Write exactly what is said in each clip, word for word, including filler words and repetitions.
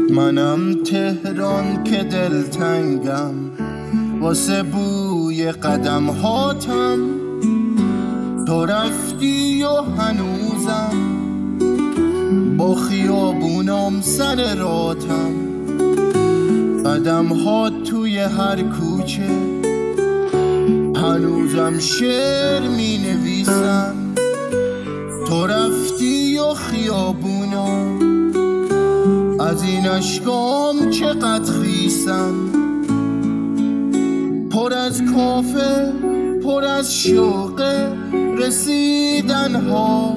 منم تهران که دلتنگم واسه بوی قدم هاتم. تو رفتی و هنوزم با خیابونام سر راتم. قدم ها توی هر کوچه هنوزم شعر می نویسم. تو رفتی و خیابونام از این اشکام چقدر خیسم. پر از کافه پر از شوق رسیدن ها،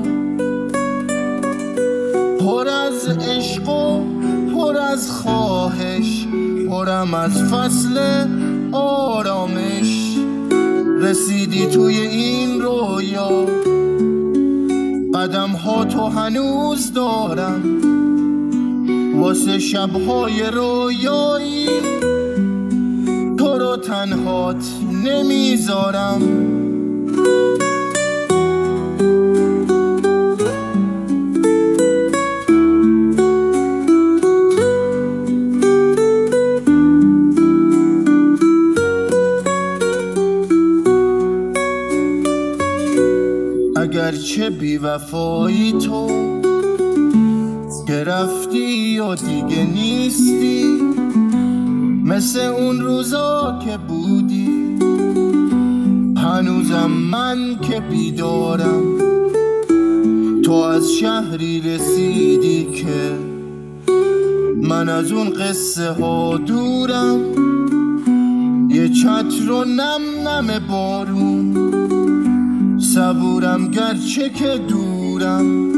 پر از عشق و پر از خواهش، پرم از فصل آرامش. رسیدی توی این رویا، قدم ها تو هنوز دارم واسه شبهای رویایی. تو رو تنهات نمیذارم. اگرچه بی وفایی تو که رفتی و دیگه نیستی، مثل اون روزا که بودی. هنوزم من که بیدارم، تو از شهری رسیدی که من از اون قصه ها دورم. یه چتر و نم نم بارون، صبورم گرچه که دورم.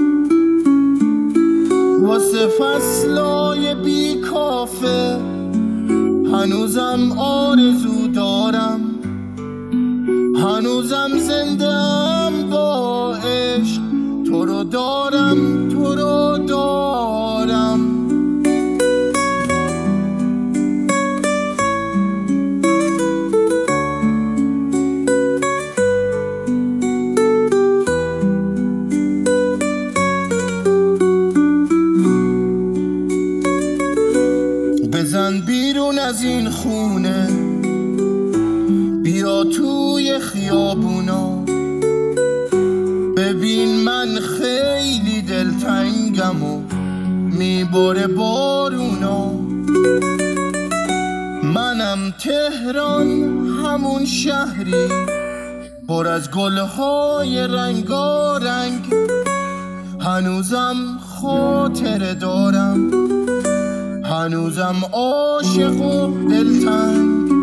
واسه فصلای بی کافه هنوزم آرزو دارم. هنوزم زنده‌ام با عشق، تو رو دارم تو رو دارم. بزن بیرون از این خونه، بیا توی خیابونا. ببین من خیلی دلتنگم و میباره بارونا. منم تهران همون شهری پر از گلهای رنگارنگ. هنوزم خاطره دارم، هنوزم عاشق و دلتنگ.